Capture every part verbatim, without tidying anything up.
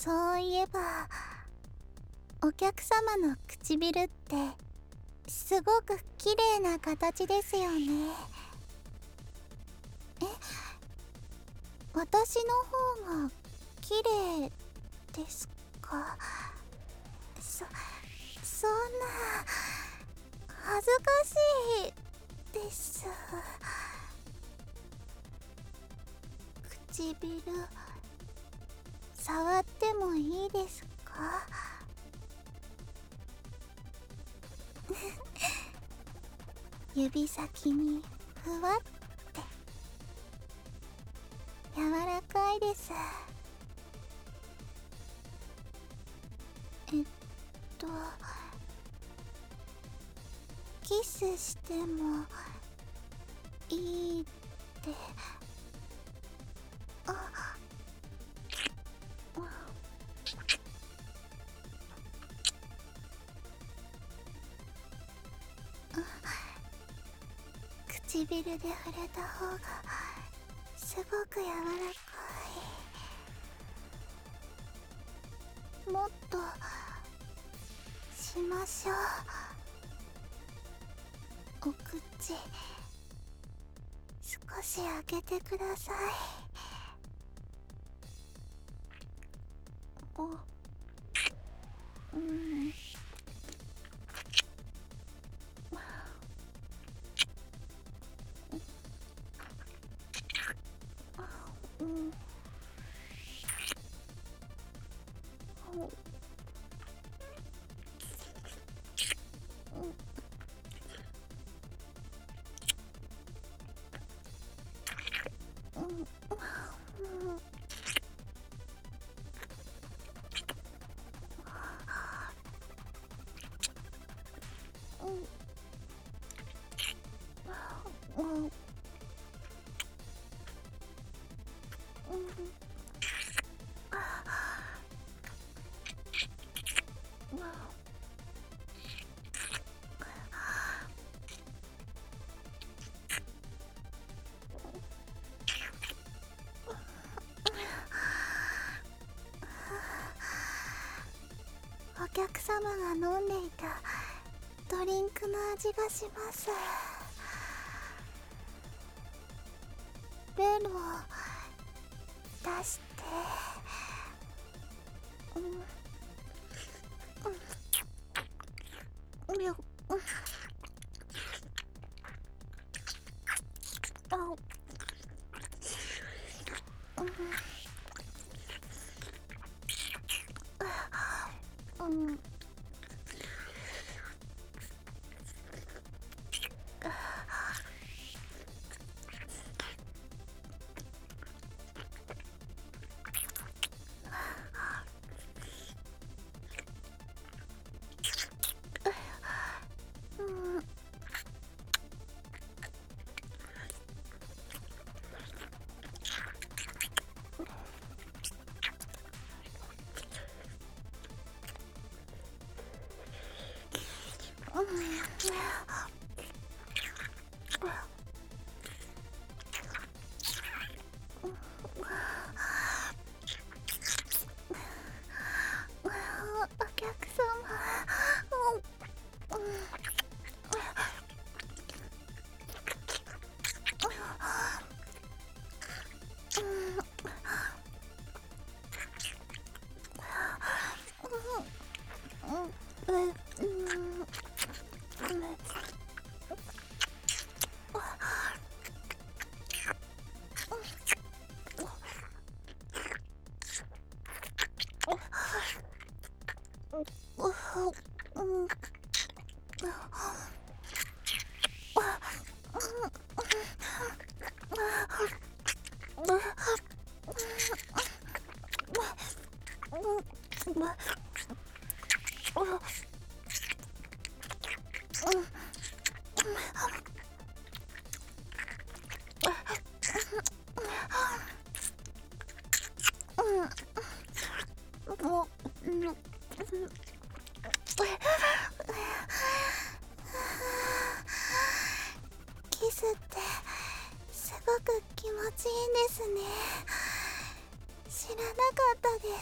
そういえばお客様の唇ってすごく綺麗な形ですよね。え、私の方が綺麗ですか？そ、そんな恥ずかしいです。唇触ってもいいですか？指先にふわって柔らかいです。えっとキスしてもいいって。あ、唇で触れた方がすごく柔らかい。もっとしましょう。お口少し開けてください。お、うん、うん、お、うん、うん、うん、うん、お客様が飲んでいたドリンクの味がします。ベルを出して、うん、うん、よ、うん、あ、うん、うん、お客様、うん、キスってすごく気持ちいいんですね。 知らなかったです。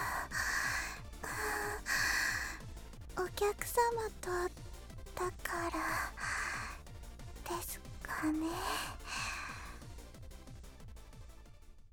お客様とだからですかね。